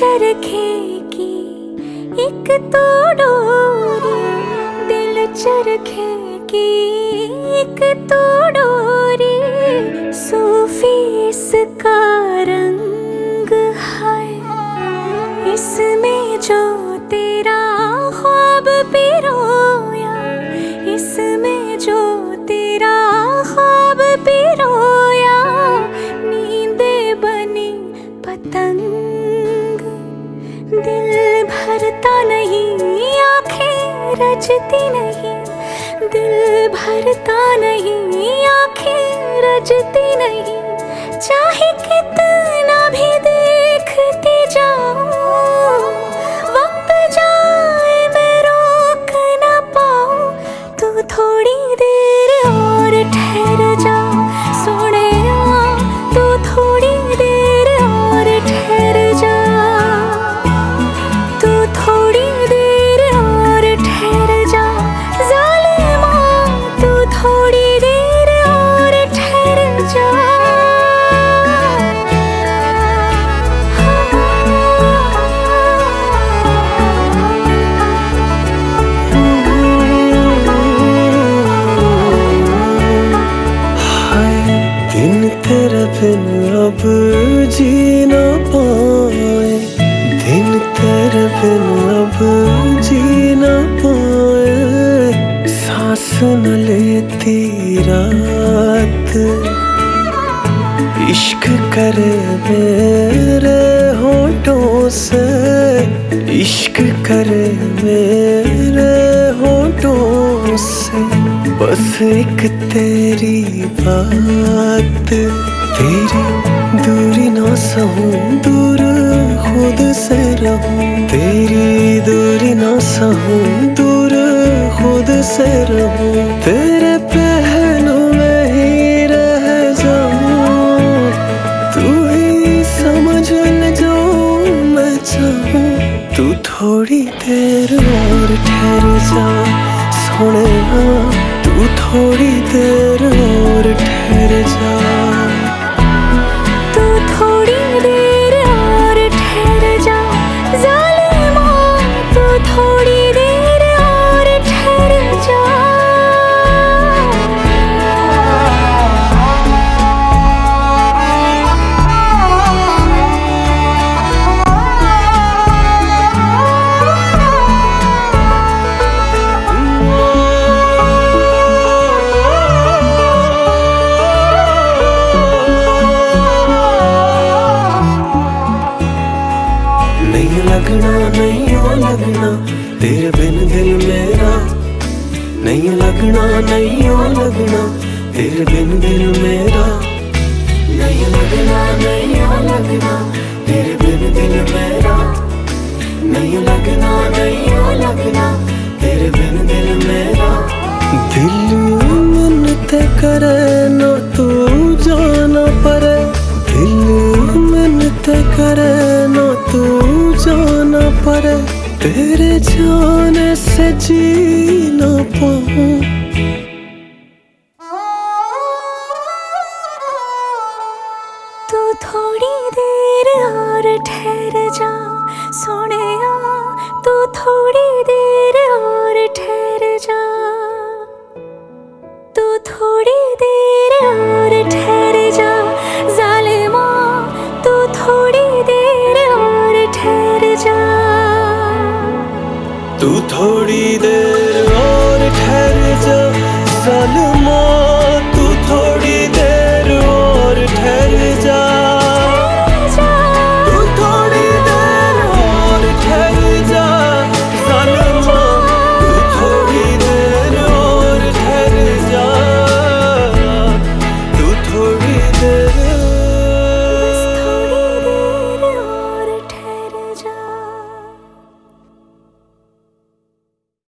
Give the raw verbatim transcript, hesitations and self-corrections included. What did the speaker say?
चरखे की एक तो डोरी, दिल चरखे की एक तो डोरी, सूफी इसका रंग है, इसमें जो तेरा ख्वाब पिरोया, इसमें जो तेरा ख्वाब पिरोया, नींदे बनी पतंग, दिल भरता नहीं आंखें रजती नहीं, दिल भरता नहीं आंखें रजती नहीं, चाहे कितना भी देखती जाऊं, वक्त जाए मैं रोक ना पाऊं, तू थोड़ी देर और ठहर जा सोनिया, तू थोड़ी देर और ठहर जा, तू थोड़ी देर और ठहर जा ज़ालिमा, तू थोड़ी देर और ठहर जा। दिन तेरे बिन अब जी ना पाए, दिन तेरे बिन अब जी ना पाए, सांस न लेती रात, इश्क करे मेरे होठों से, इश्क करे मेरे होठों से, बस एक तेरी बात, तेरी दूरी ना सहूं, दूर खुद से रहूं, तेरी दूरी ना सहूं, दूर खुद से रहूं, तेरे पहलू में ही रह जाऊं, तू ही समझ ले जो मैं चाहूं, तू थोड़ी देर और ठहर जा सोनिया, तू थोड़ी देर और ठहर जा, तू थोड़ी देर और ठहर जा ज़ालिमा, तू थोड़ी देर और ठहर जा। नहीं लगना नहीं ओ लगना तेरे बिन दिल मेरा, नहीं लगना नहीं ओ लगना तेरे बिन दिल मेरा, नहीं लगना नहीं ओ लगना तेरे बिन दिल मेरा, नहीं लगना नहीं ओ लगना तेरे बिन दिल मेरा, दिल मिन्नत करे ना तू जाना परे, दिल मिन्नत करे ना तू जाना पड़े, तेरे जाने से जी ना पाऊं, तू थोड़ी देर और ठहर जा सोनिया, तू थोड़ी देर और ठहर जा, तू थोड़ी देर और ठहर जा ज़ालिमा, तू थोड़ी देर और ठहर जा, तू थोड़ी देर